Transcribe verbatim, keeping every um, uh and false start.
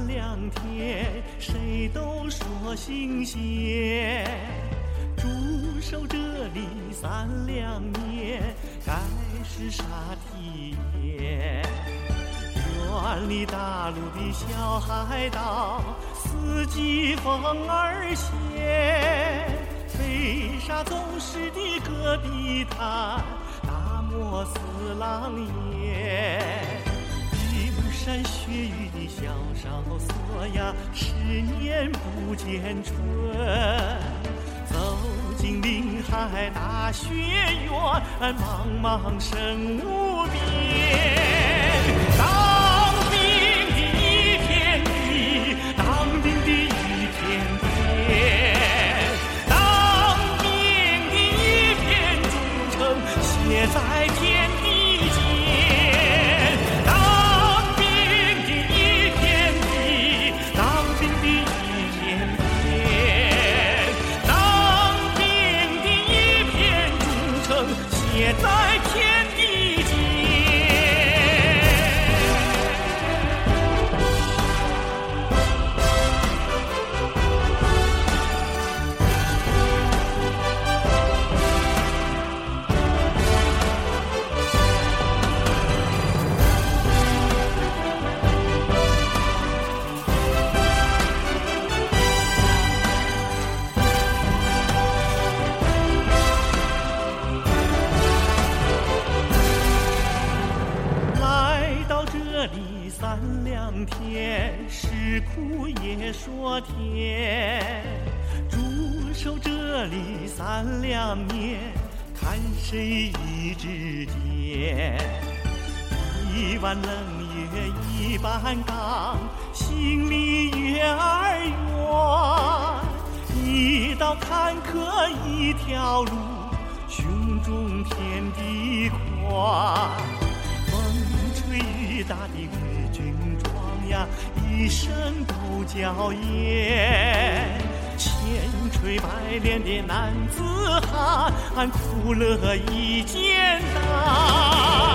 两天，谁都说新鲜。驻守这里三两年，该是啥体验？远离大陆的小海岛，四季风儿闲。飞沙走石的戈壁滩，大漠似狼烟。冰山雪域的小哨所呀，十年不见春。走进临海大雪原，茫茫深无边。当兵的一片地，当兵的一片天，当兵的一片忠诚写在天地间。当兵的一片地，当兵的一片天，当兵的一片忠诚写在天地间。三两天，吃苦也说甜。驻守这里三两年，看谁一支箭。一碗冷月一般钢，心里月儿圆。一道坎坷一条路，胸中天地宽。风吹雨打的日军装呀，一声不叫烟。千锤百炼的男子汉，苦乐一肩担。